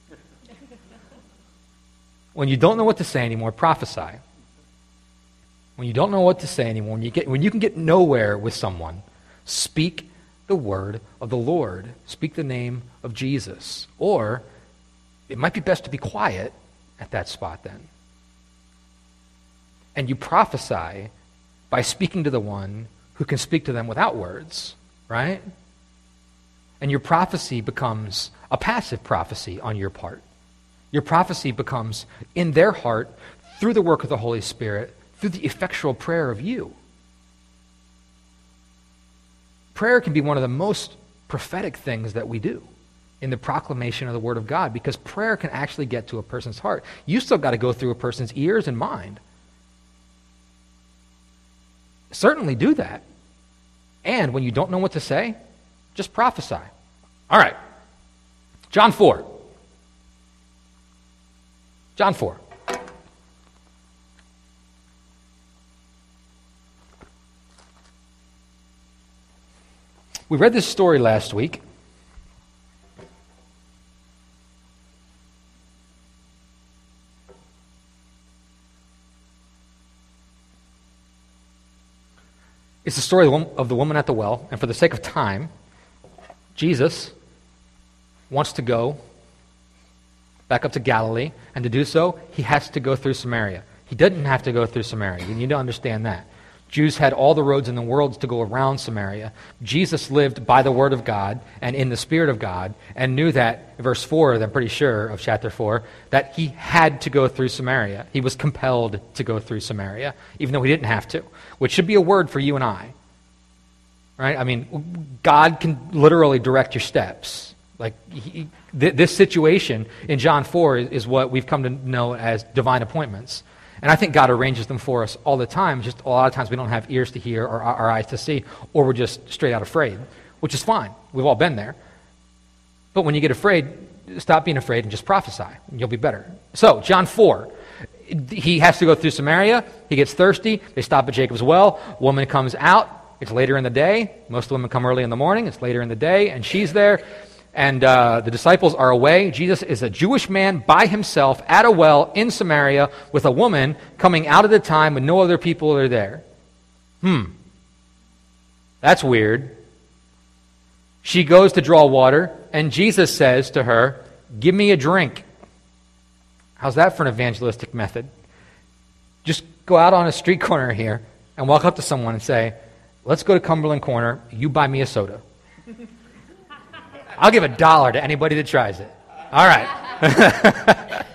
When you don't know what to say anymore, prophesy. When you don't know what to say anymore, when you, get, when you can get nowhere with someone, speak the word of the Lord. Speak the name of Jesus. Or it might be best to be quiet at that spot then. And you prophesy by speaking to the one who can speak to them without words, right? And your prophecy becomes a passive prophecy on your part. Your prophecy becomes in their heart through the work of the Holy Spirit, through the effectual prayer of you. Prayer can be one of the most prophetic things that we do in the proclamation of the Word of God, because prayer can actually get to a person's heart. You still got to go through a person's ears and mind. Certainly do that. And when you don't know what to say, just prophesy. All right. John four. John four. We read this story last week. It's the story of the woman at the well, and for the sake of time, Jesus wants to go back up to Galilee, and to do so, he has to go through Samaria. He doesn't have to go through Samaria. You need to understand that. Jews had all the roads in the world to go around Samaria. Jesus lived by the Word of God and in the Spirit of God, and knew that, verse four, I'm pretty sure, of chapter four, that he had to go through Samaria. He was compelled to go through Samaria, even though he didn't have to, which should be a word for you and I. Right? I mean, God can literally direct your steps. Like, he, th- this situation in John four is, is what we've come to know as divine appointments. And I think God arranges them for us all the time. Just a lot of times we don't have ears to hear or our eyes to see, or we're just straight out afraid, which is fine. We've all been there. But when you get afraid, stop being afraid and just prophesy, and you'll be better. So, John four, he has to go through Samaria. He gets thirsty. They stop at Jacob's well. Woman comes out. It's later in the day. Most women come early in the morning. It's later in the day, and she's there. And uh, the disciples are away. Jesus is a Jewish man by himself at a well in Samaria with a woman coming out at the time when no other people are there. Hmm. That's weird. She goes to draw water, and Jesus says to her, "Give me a drink." How's that for an evangelistic method? Just go out on a street corner here and walk up to someone and say, let's go to Cumberland Corner, you buy me a soda. I'll give a dollar to anybody that tries it. All right.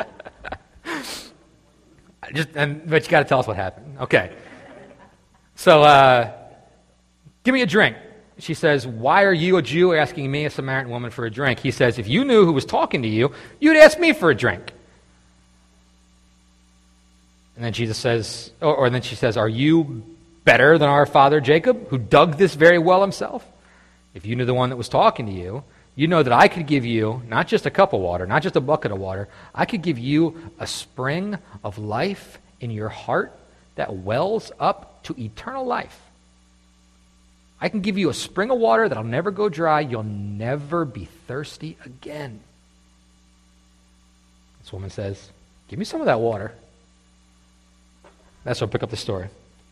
Just, and, but you got to tell us what happened. Okay. So, uh, give me a drink. She says, why are you, a Jew, asking me, a Samaritan woman, for a drink? He says, if you knew who was talking to you, you'd ask me for a drink. And then Jesus says, or, or then she says, are you better than our father Jacob, who dug this very well himself? If you knew the one that was talking to you, you know that I could give you not just a cup of water, not just a bucket of water. I could give you a spring of life in your heart that wells up to eternal life. I can give you a spring of water that'll never go dry. You'll never be thirsty again. This woman says, give me some of that water. That's where I'll pick up the story.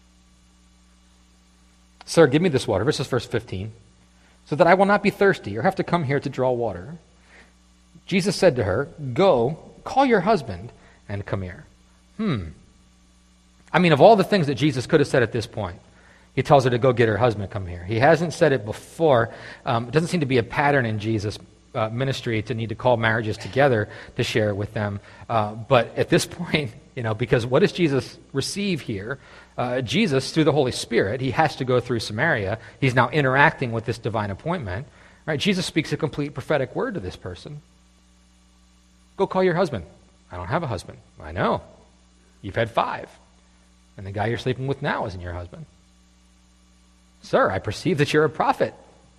Sir, give me this water. This is verse fifteen. So that I will not be thirsty or have to come here to draw water. Jesus said to her, go, call your husband and come here. Hmm. I mean, of all the things that Jesus could have said at this point, he tells her to go get her husband, come here. He hasn't said it before. Um, it doesn't seem to be a pattern in Jesus' uh, ministry to need to call marriages together to share it with them. Uh, but at this point, you know, because what does Jesus receive here? Uh, Jesus, through the Holy Spirit, he has to go through Samaria. He's now interacting with this divine appointment. Right? Jesus speaks a complete prophetic word to this person. Go call your husband. I don't have a husband. I know. You've had five. And the guy you're sleeping with now isn't your husband. Sir, I perceive that you're a prophet.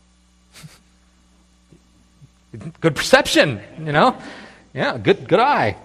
Good perception, you know? Yeah, good good eye.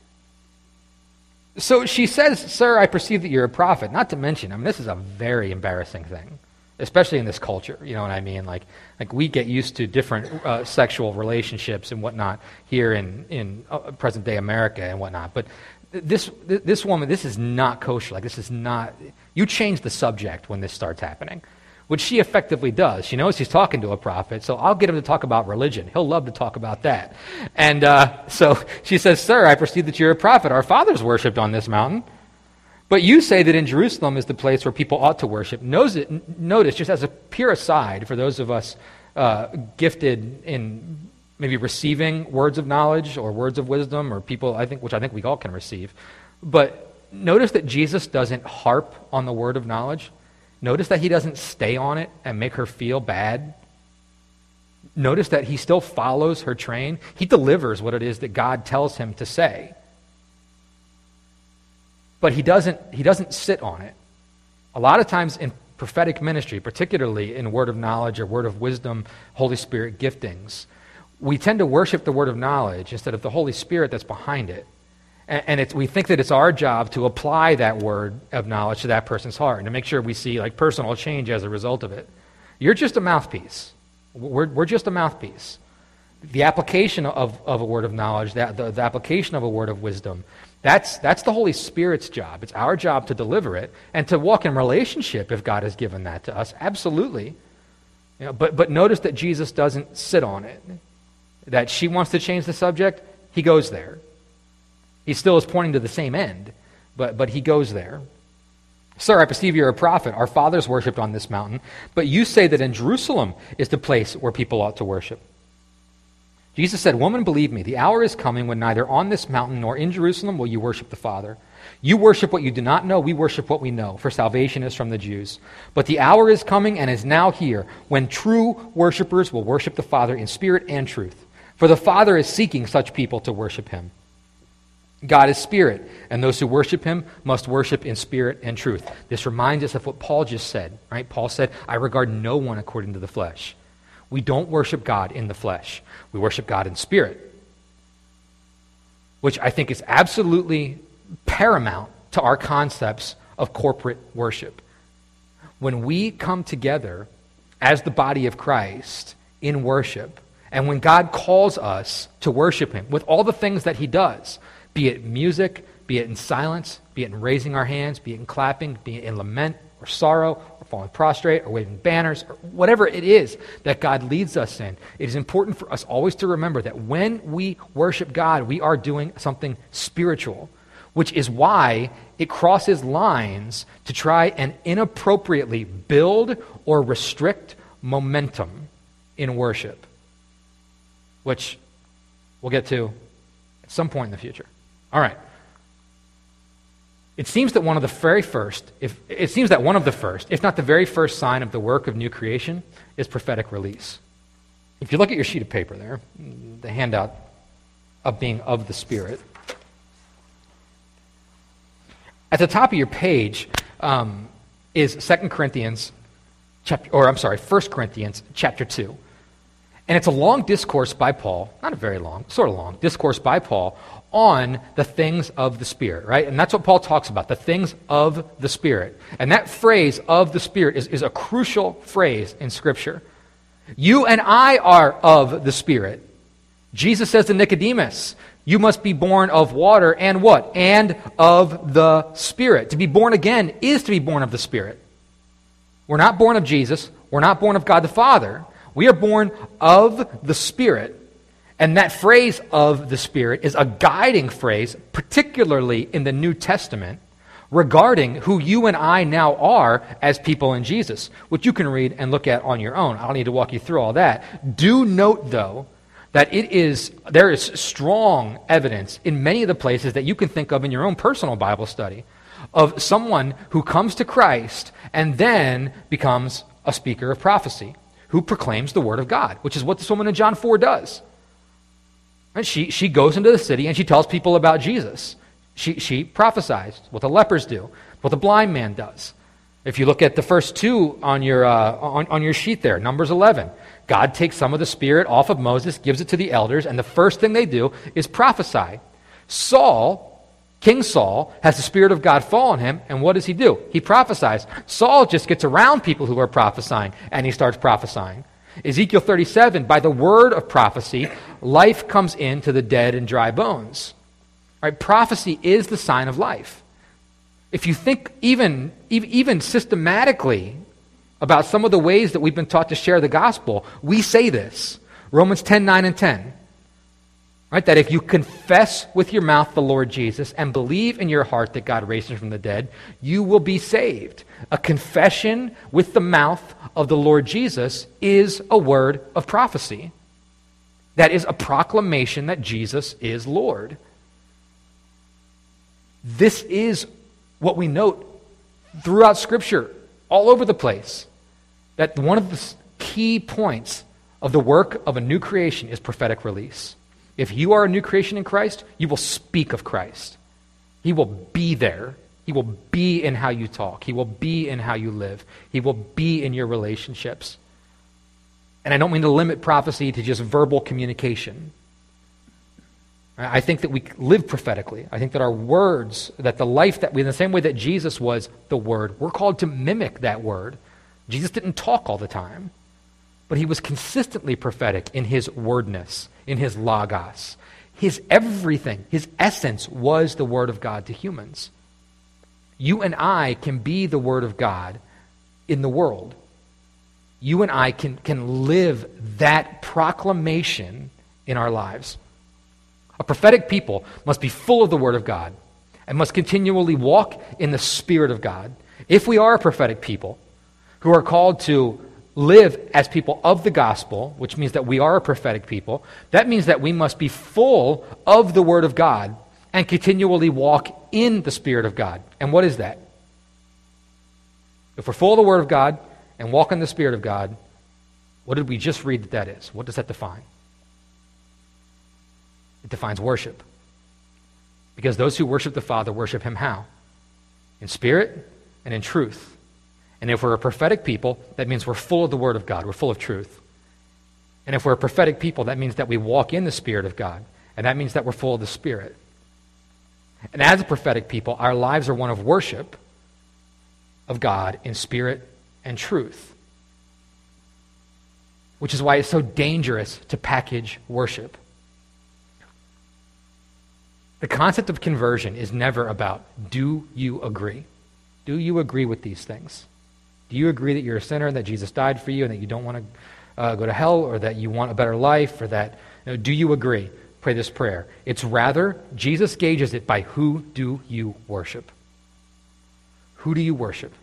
So she says, sir, I perceive that you're a prophet. Not to mention, I mean, this is a very embarrassing thing, especially in this culture, you know what I mean? Like, like we get used to different uh, sexual relationships and whatnot here in, in uh, present-day America and whatnot. But this this woman, this is not kosher. Like, this is not... You change the subject when this starts happening, which she effectively does. She knows he's talking to a prophet, so I'll get him to talk about religion. He'll love to talk about that. And uh, so she says, sir, I perceive that you're a prophet. Our fathers worshipped on this mountain. But you say that in Jerusalem is the place where people ought to worship. Notice, notice just as a pure aside, for those of us uh, gifted in maybe receiving words of knowledge or words of wisdom, or people, I think, which I think we all can receive. But notice that Jesus doesn't harp on the word of knowledge. Notice that he doesn't stay on it and make her feel bad. Notice that he still follows her train. He delivers what it is that God tells him to say. But he doesn't, he doesn't sit on it. A lot of times in prophetic ministry, particularly in word of knowledge or word of wisdom, Holy Spirit giftings, we tend to worship the word of knowledge instead of the Holy Spirit that's behind it. And it's, we think that it's our job to apply that word of knowledge to that person's heart and to make sure we see like personal change as a result of it. You're just a mouthpiece. We're, we're just a mouthpiece. The application of, of a word of knowledge, that, the, the application of a word of wisdom, that's, that's the Holy Spirit's job. It's our job to deliver it and to walk in relationship if God has given that to us. Absolutely. You know, but, but notice that Jesus doesn't sit on it. That she wants to change the subject, he goes there. He still is pointing to the same end, but, but he goes there. Sir, I perceive you're a prophet. Our fathers worshipped on this mountain, but you say that in Jerusalem is the place where people ought to worship. Jesus said, woman, believe me, the hour is coming when neither on this mountain nor in Jerusalem will you worship the Father. You worship what you do not know, we worship what we know, for salvation is from the Jews. But the hour is coming and is now here when true worshipers will worship the Father in spirit and truth. For the Father is seeking such people to worship him. God is spirit, and those who worship him must worship in spirit and truth. This reminds us of what Paul just said, right? Paul said, I regard no one according to the flesh. We don't worship God in the flesh. We worship God in spirit, which I think is absolutely paramount to our concepts of corporate worship. When we come together as the body of Christ in worship, and when God calls us to worship him with all the things that he does, be it music, be it in silence, be it in raising our hands, be it in clapping, be it in lament or sorrow or falling prostrate or waving banners or whatever it is that God leads us in, it is important for us always to remember that when we worship God, we are doing something spiritual. which is why it crosses lines to try and inappropriately build or restrict momentum in worship, which we'll get to at some point in the future. All right. It seems that one of the very first, if it seems that one of the first, if not the very first sign of the work of new creation is prophetic release. If you look at your sheet of paper there, the handout of being of the Spirit, at the top of your page um, is Second Corinthians, chapter, or I'm sorry, First Corinthians chapter two. And it's a long discourse by Paul, not a very long, sort of long, discourse by Paul on the things of the Spirit, right? And that's what Paul talks about, the things of the Spirit. And that phrase, of the Spirit, is, is a crucial phrase in Scripture. You and I are of the Spirit. Jesus says to Nicodemus, you must be born of water and what? And of the Spirit. To be born again is to be born of the Spirit. We're not born of Jesus. We're not born of God the Father. We are born of the Spirit. And that phrase of the Spirit is a guiding phrase, particularly in the New Testament, regarding who you and I now are as people in Jesus, which you can read and look at on your own. I don't need to walk you through all that. Do note, though, that it is there is strong evidence in many of the places that you can think of in your own personal Bible study of someone who comes to Christ and then becomes a speaker of prophecy, who proclaims the word of God, which is what this woman in John four does. And she, she goes into the city and she tells people about Jesus. She, she prophesies, what the lepers do, what the blind man does. If you look at the first two on your, uh, on, on your sheet there, Numbers eleven, God takes some of the Spirit off of Moses, gives it to the elders, and the first thing they do is prophesy. Saul, King Saul, has the Spirit of God fall on him, and what does he do? He prophesies. Saul just gets around people who are prophesying, and he starts prophesying. Ezekiel thirty-seven, by the word of prophecy, life comes into the dead and dry bones. Right? Prophecy is the sign of life. If you think even, even systematically about some of the ways that we've been taught to share the gospel, we say this. Romans ten, nine and ten. Right? That if you confess with your mouth the Lord Jesus and believe in your heart that God raised him from the dead, you will be saved. A confession with the mouth of the Lord Jesus is a word of prophecy. That is a proclamation that Jesus is Lord. This is what we note throughout Scripture, all over the place, that one of the key points of the work of a new creation is prophetic release. If you are a new creation in Christ, you will speak of Christ. He will be there. He will be in how you talk. He will be in how you live. He will be in your relationships. And I don't mean to limit prophecy to just verbal communication. I think that we live prophetically. I think that our words, that the life that we, in the same way that Jesus was the Word, we're called to mimic that Word. Jesus didn't talk all the time, but he was consistently prophetic in his wordness, in his logos. His everything, his essence was the Word of God to humans. You and I can be the Word of God in the world. You and I can, can live that proclamation in our lives. A prophetic people must be full of the Word of God and must continually walk in the Spirit of God. If we are a prophetic people who are called to live as people of the gospel, which means that we are a prophetic people, that means that we must be full of the Word of God and continually walk in the Spirit of God. And what is that? If we're full of the Word of God and walk in the Spirit of God, what did we just read that that is? What does that define? It defines worship. Because those who worship the Father worship him how? In spirit and in truth. And if we're a prophetic people, that means we're full of the Word of God. We're full of truth. And if we're a prophetic people, that means that we walk in the Spirit of God. And that means that we're full of the Spirit. And as a prophetic people, our lives are one of worship of God in spirit and truth. Which is why it's so dangerous to package worship. The concept of conversion is never about, do you agree? Do you agree with these things? Do you agree that you're a sinner, that Jesus died for you, and that you don't want to uh, go to hell, or that you want a better life, or that, you know, do you agree? pray this prayer. It's rather, Jesus gauges it by who do you worship? Who do you worship?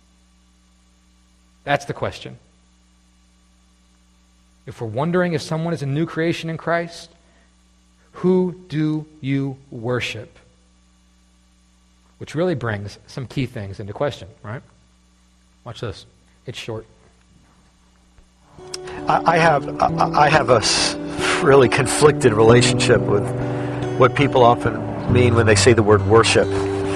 That's the question. If we're wondering if someone is a new creation in Christ, who do you worship? Which really brings some key things into question, right? Watch this. It's short. I I have I have a s- really conflicted relationship with what people often mean when they say the word worship.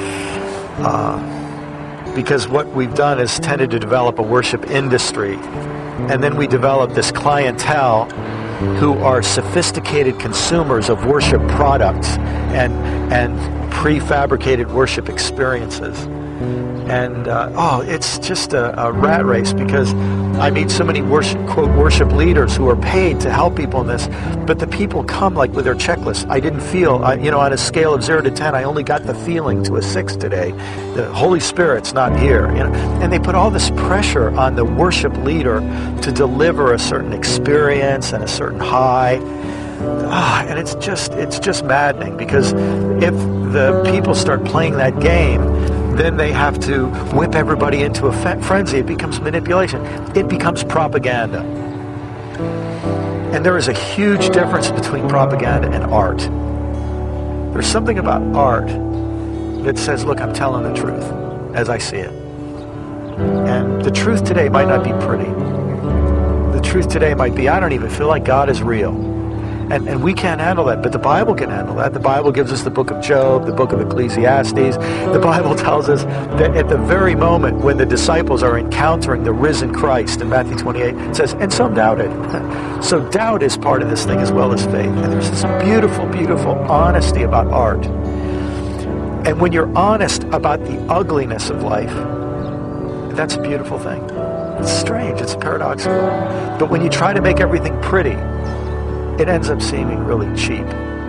Uh, because what we've done is tended to develop a worship industry, and then we develop this clientele who are sophisticated consumers of worship products and and prefabricated worship experiences. And uh, oh, it's just a, a rat race, because I meet so many worship, quote, worship leaders who are paid to help people in this, but the people come like with their checklists. I didn't feel, I, you know, on a scale of zero to ten, I only got the feeling to a six today. The Holy Spirit's not here, you know. And they put all this pressure on the worship leader to deliver a certain experience and a certain high. Ah, and it's just, it's just maddening, because if the people start playing that game, then they have to whip everybody into a fe- frenzy. It becomes manipulation. It becomes propaganda. And there is a huge difference between propaganda and art. There's something about art that says, look, I'm telling the truth as I see it. And the truth today might not be pretty. The truth today might be, I don't even feel like God is real. And, and we can't handle that, but the Bible can handle that. The Bible gives us the book of Job, the book of Ecclesiastes. The Bible tells us that at the very moment when the disciples are encountering the risen Christ in Matthew twenty-eight, it says, and some doubted. So doubt is part of this thing as well as faith. And there's this beautiful, beautiful honesty about art. And when you're honest about the ugliness of life, that's a beautiful thing. It's strange, it's paradoxical. But when you try to make everything pretty, it ends up seeming really cheap.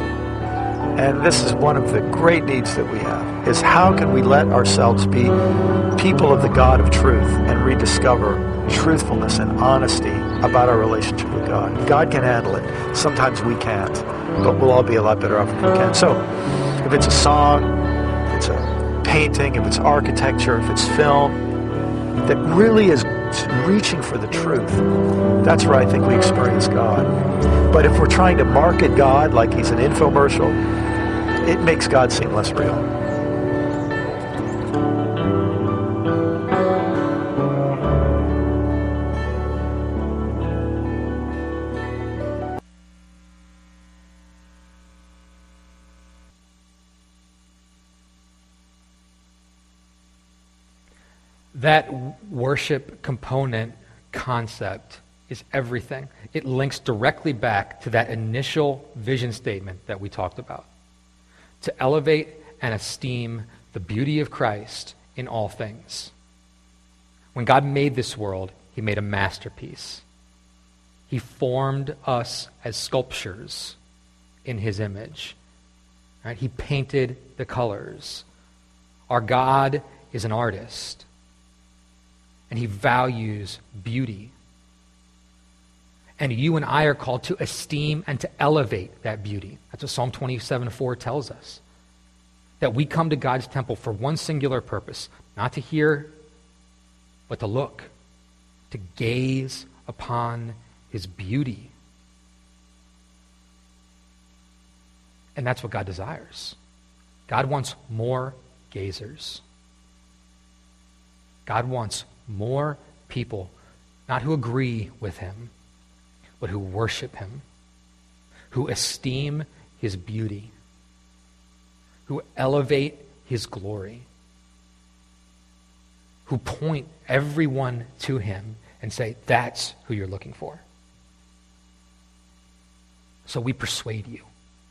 And this is one of the great needs that we have, is how can we let ourselves be people of the God of truth and rediscover truthfulness and honesty about our relationship with God. God can handle it. Sometimes we can't, but we'll all be a lot better off if we can. So if it's a song, if it's a painting, if it's architecture, if it's film, that really is reaching for the truth, that's where I think we experience God. But if we're trying to market God like he's an infomercial, it makes God seem less real. That worship component concept is everything. It links directly back to that initial vision statement that we talked about. To elevate and esteem the beauty of Christ in all things. When God made this world, he made a masterpiece. He formed us as sculptures in his image. Right? He painted the colors. Our God is an artist. And he values beauty. And you and I are called to esteem and to elevate that beauty. That's what Psalm twenty-seven four tells us. That we come to God's temple for one singular purpose. Not to hear, but to look. To gaze upon his beauty. And that's what God desires. God wants more gazers. God wants more people, not who agree with him, but who worship him, who esteem his beauty, who elevate his glory, who point everyone to him and say, that's who you're looking for. So we persuade you.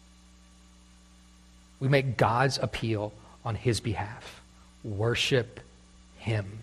We make God's appeal on his behalf. Worship him.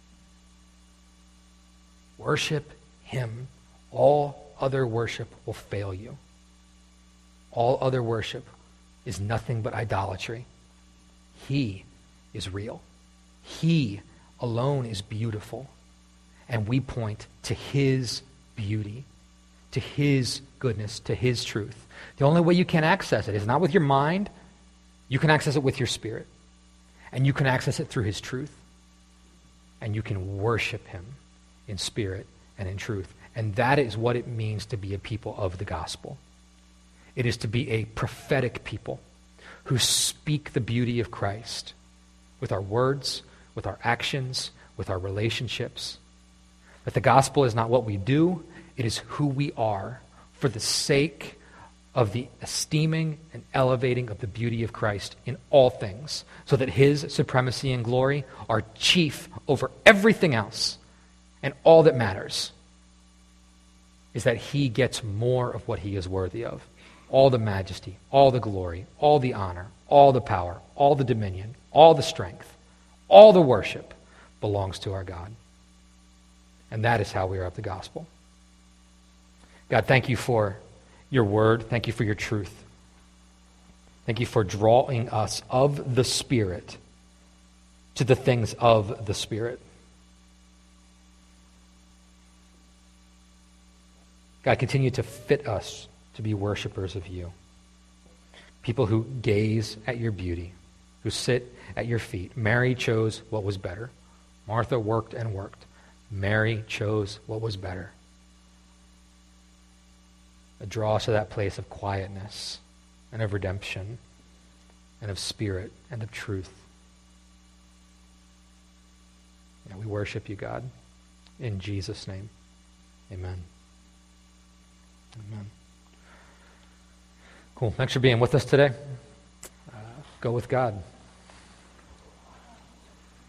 Worship him. All other worship will fail you. All other worship is nothing but idolatry. He is real. He alone is beautiful. And we point to his beauty, to his goodness, to his truth. The only way you can access it is not with your mind. You can access it with your spirit. And you can access it through his truth. And you can worship him in spirit and in truth. And that is what it means to be a people of the gospel. It is to be a prophetic people who speak the beauty of Christ with our words, with our actions, with our relationships. That the gospel is not what we do, it is who we are for the sake of the esteeming and elevating of the beauty of Christ in all things, so that his supremacy and glory are chief over everything else, and all that matters is that he gets more of what he is worthy of. All the majesty, all the glory, all the honor, all the power, all the dominion, all the strength, all the worship belongs to our God. And that is how we are of the gospel. God, thank you for your word. Thank you for your truth. Thank you for drawing us of the Spirit to the things of the Spirit. God, continue to fit us to be worshipers of you. People who gaze at your beauty, who sit at your feet. Mary chose what was better. Martha worked and worked. Mary chose what was better. Draw us to that place of quietness and of redemption and of spirit and of truth. And we worship you, God, in Jesus' name. Amen. Amen. Cool. Thanks for being with us today. Uh, go with God.